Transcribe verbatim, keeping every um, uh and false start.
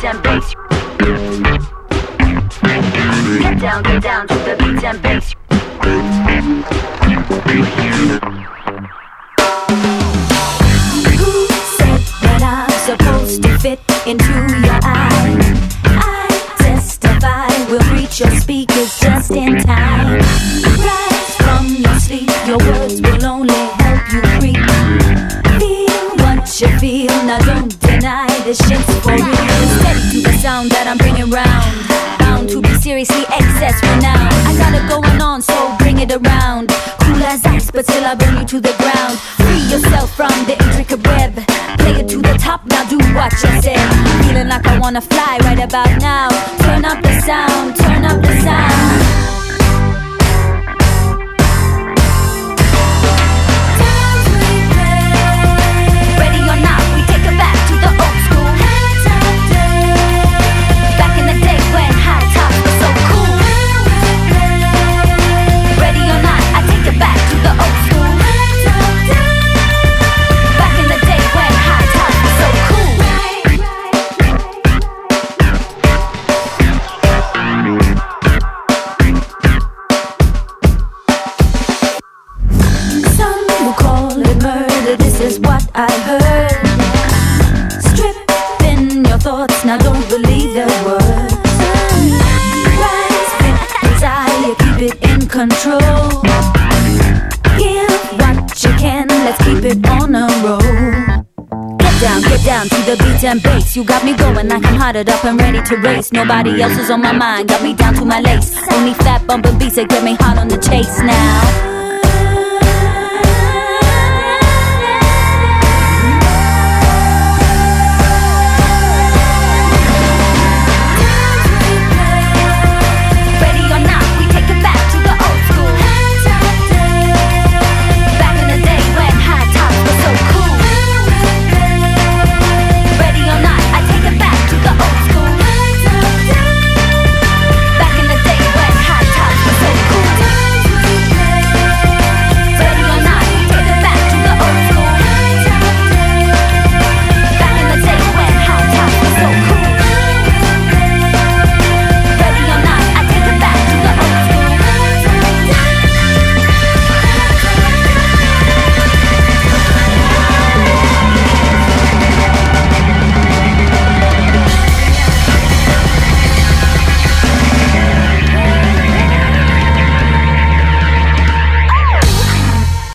and bass. Get down, get down to the beat and bass. Who said that I'm supposed to fit into your eye? I testify we'll reach your speakers just in time. Rise from your sleep, your words will only help you creep. Feel what you feel, now don't deny this shit's for real. Steady to the sound that I'm bringing round, bound to be seriously excess renowned. I got it going on, so bring it around. Cool as ice, but still I bring you to the ground. Free yourself from the intricate web. Play it to the top, now do what you said. Feeling like I wanna fly right about now. Turn up the sound, turn up the sound. This is what I heard. Stripping your thoughts, now don't believe their words. Rise, fit, desire, keep it in control. Give what you can, let's keep it on a roll. Get down, get down to the beat and bass. You got me going like I'm hotted up and ready to race. Nobody else is on my mind, got me down to my lace. Only fat bumping beats that get me hot on the chase now.